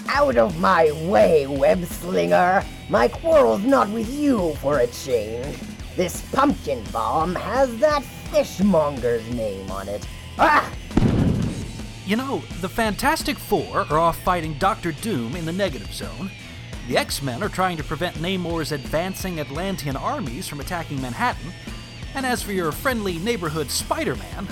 Out of my way, web-slinger! My quarrel's not with you for a change. This pumpkin bomb has that fishmonger's name on it. Ah! You know, the Fantastic Four are off fighting Dr. Doom in the Negative Zone. The X-Men are trying to prevent Namor's advancing Atlantean armies from attacking Manhattan. And as for your friendly neighborhood Spider-Man,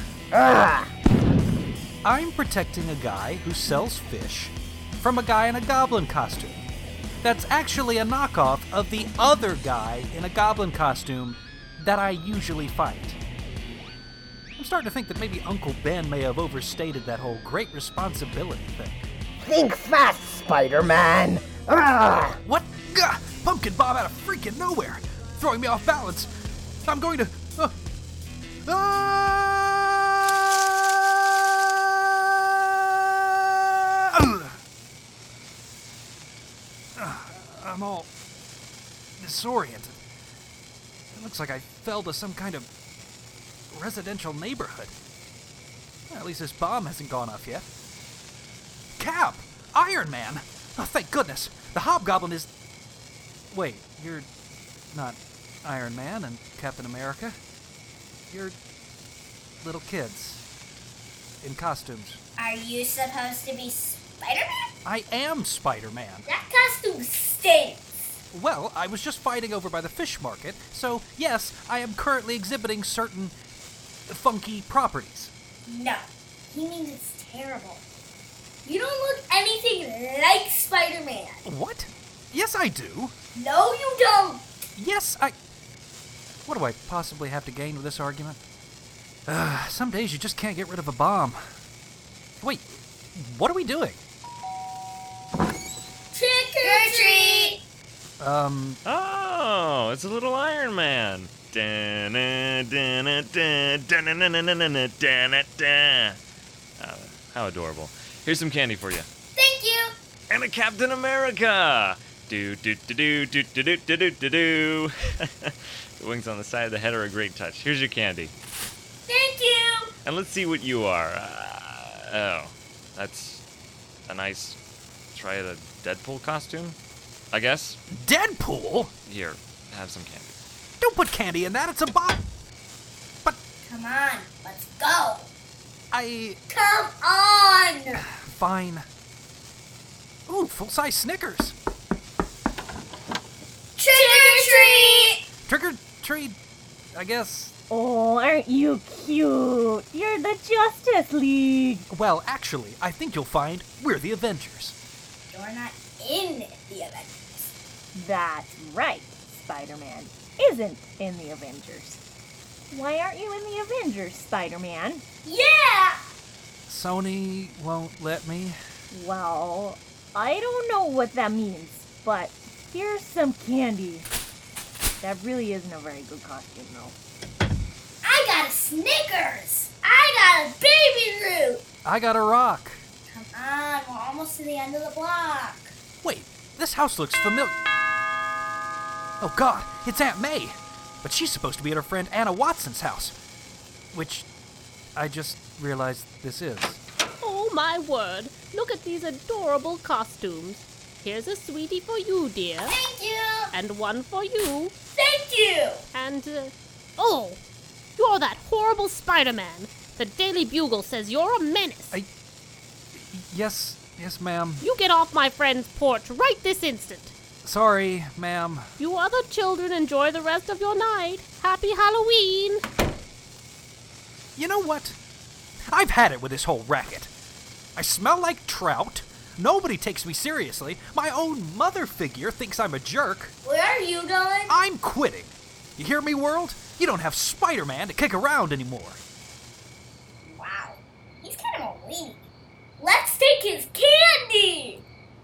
I'm protecting a guy who sells fish from a guy in a goblin costume. That's actually a knockoff of the other guy in a goblin costume that I usually fight. I'm starting to think that maybe Uncle Ben may have overstated that whole great responsibility thing. Think fast, Spider-Man! What? Gah! Pumpkin bomb out of freaking nowhere! Throwing me off balance! I'm going to... I'm all disoriented. It looks like I fell to some kind of residential neighborhood. Well, at least this bomb hasn't gone off yet. Cap! Iron Man! Oh, thank goodness! The Hobgoblin is... Wait, you're not Iron Man and Captain America? You're little kids in costumes. Are you supposed to be Spider-Man? I am Spider-Man. That costume stinks. Well, I was just fighting over by the fish market, so yes, I am currently exhibiting certain funky properties. No, he means it's terrible. You don't look anything like Spider-Man. What? Yes, I do. No, you don't. Yes, I... What do I possibly have to gain with this argument? Some days you just can't get rid of a bomb. Wait, what are we doing? Trick or treat! Oh, it's a little Iron Man. How adorable. Here's some candy for you. Thank you. And a Captain America. Do do do do do do do do do do. The wings on the side of the head are a great touch. Here's your candy. Thank you. And let's see what you are. Oh, that's a nice try at a Deadpool costume, I guess. Deadpool? Here, have some candy. Don't put candy in that, it's a bomb. But Come on, let's go. Come on. Fine. Ooh, full-size Snickers. Trick or treat. Trick or treat, I guess. Oh, aren't you cute? You're the Justice League. Well, actually, I think you'll find we're the Avengers. You're not in the Avengers. That's right. Spider-Man isn't in the Avengers. Why aren't you in the Avengers, Spider-Man? Yeah. Sony won't let me. Well, I don't know what that means, but here's some candy. That really isn't a very good costume, though. I got a Snickers. I got a Baby Ruth. I got a rock. Come on, we're almost to the end of the block. Wait, this house looks familiar. Oh God, it's Aunt May. But she's supposed to be at her friend Anna Watson's house. Which I just realized this is. Oh my word, look at these adorable costumes. Here's a sweetie for you, dear. Thank you. And one for you. Thank you. And, oh, you're that horrible Spider-Man. The Daily Bugle says you're a menace. Yes, ma'am. You get off my friend's porch right this instant. Sorry, ma'am. You other children enjoy the rest of your night. Happy Halloween. You know what? I've had it with this whole racket. I smell like trout. Nobody takes me seriously. My own mother figure thinks I'm a jerk. Where are you going? I'm quitting. You hear me, world? You don't have Spider-Man to kick around anymore. Wow, he's kind of a weenie. Let's take his candy.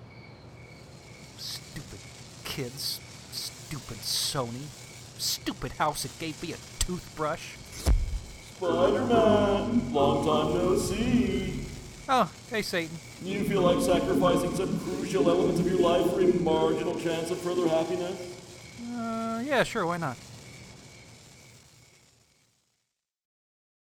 Stupid kids. Stupid Sony. Stupid house that gave me a toothbrush. Spider-Man, long time no see. Oh, hey, Satan. You feel like sacrificing some crucial element of your life for a marginal chance of further happiness? Yeah, sure, why not?